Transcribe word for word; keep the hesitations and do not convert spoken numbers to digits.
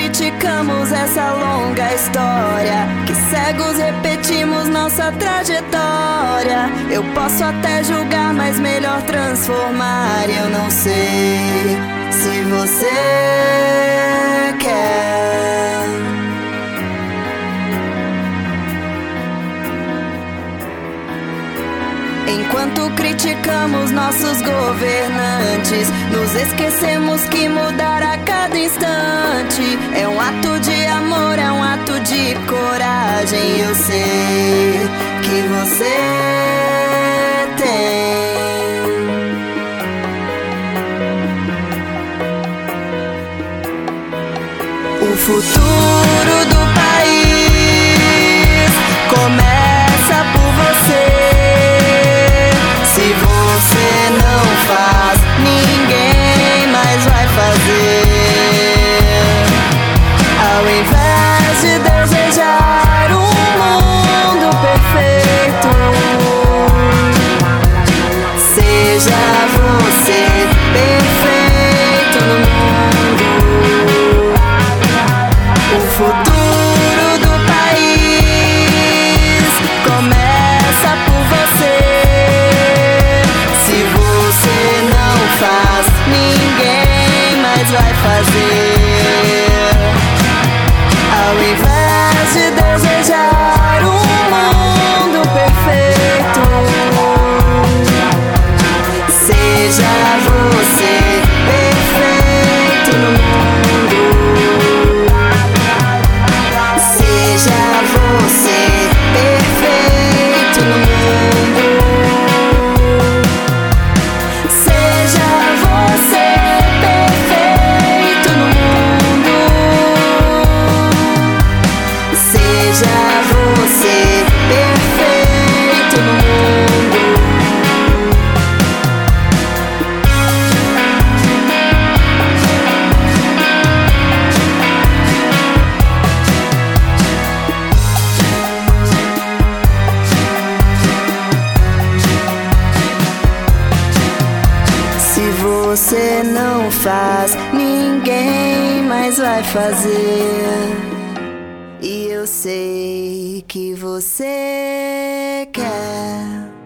criticamos essa longa história, que cegos repetimos nossa trajetória. Eu posso até julgar, mas melhor transformar. Eu não sei se você quer. Enquanto criticamos nossos governantes, nos esquecemos que mudar a cada instante é um ato de amor, é um ato de coragem. Eu sei que você tem. O futuro do país começa por você. Se você não faz, ninguém mais vai fazer. Ao invés de desejar um mundo perfeito, seja você perfeito no mundo. O futuro do país começa por você. Faz, ninguém mais vai fazer. Ao invés de desejar um mundo perfeito, seja você perfeito no mundo. Seja você perfeito no mundo. Você não faz, ninguém mais vai fazer. E eu sei que você quer.